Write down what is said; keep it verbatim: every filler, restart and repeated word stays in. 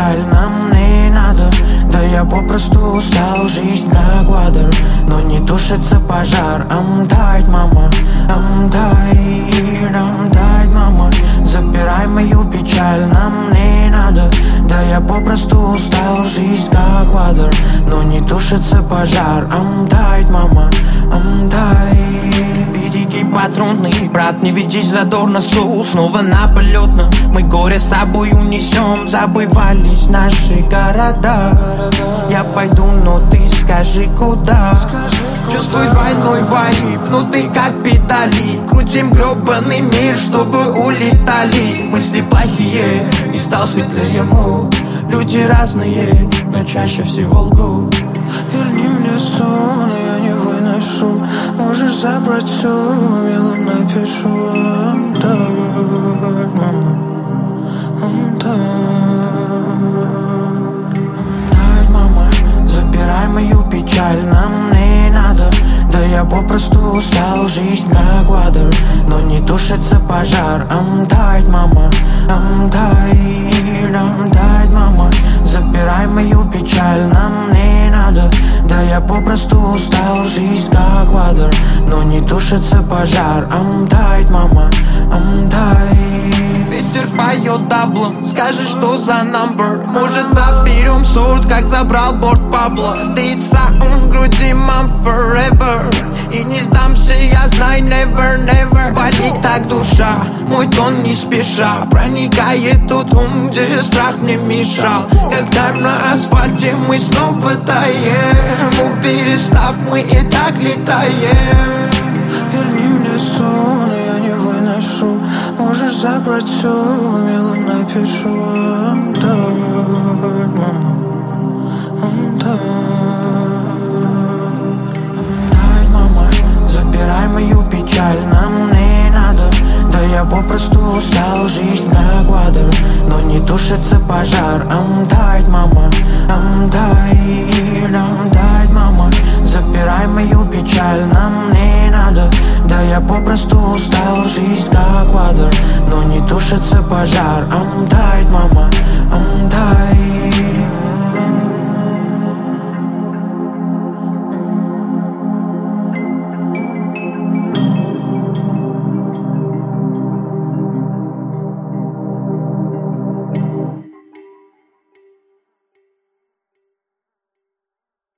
печаль нам не надо. Да я попросту устал, жизнь как water, но не тушится пожар. I'm tired, мама, I'm tired, I'm tired, мама. Забирай мою печаль, нам не надо. Да я попросту устал, жизнь как water, но не тушится пожар. I'm tired, мама, I'm tired. Береги патронный, брат, не ведись задорно, соул снова на полетном. Мы горе с собой унесем, забывались наши города. Я пойду, но ты скажи куда. Чувствуй двойной вайб, ну ты как педали. Крутим гребаный мир, чтобы улетали. Мысли плохие, и стал светлее мут. Люди разные, но чаще всего лгут. Верни мне сон, я не выношу. Можешь забрать все, милым напишу. I'm tired, мама, I'm tired. Забирай мою печаль, нам не надо. Да я попросту устал, жизнь как water, но не тушится пожар. I'm tired, мама, I'm tired, I'm tired, мама. Забирай мою печаль, нам не надо. Да я попросту устал, жизнь как water, но не тушится пожар. I'm tired, мама, I'm tired. Ветер поет таблом, скажи, что за number. Может, заберем сорт, как забрал борт Пабло. Ты саун груди, I'm forever. И не сдамся, я знаю, never, never. Болит так душа, мой тон не спеша. Проникает тот ум, где страх мне мешал. Когда на асфальте мы снова таем, перестав, мы и так летаем. Верни мне сон, я не выношу. Можешь забрать все, милым напишу. I'm tired, мама, I'm tired. I'm tired, мама. Забирай мою печаль, нам не надо. Да я попросту устал, жизнь как water, но не тушится пожар. I'm tired, мама, I'm tired, I'm tired, мама. Забирай мою печаль, нам не надо. Да я попросту устал, жизнь как water, но не тушится пожар. I'm tired, мама,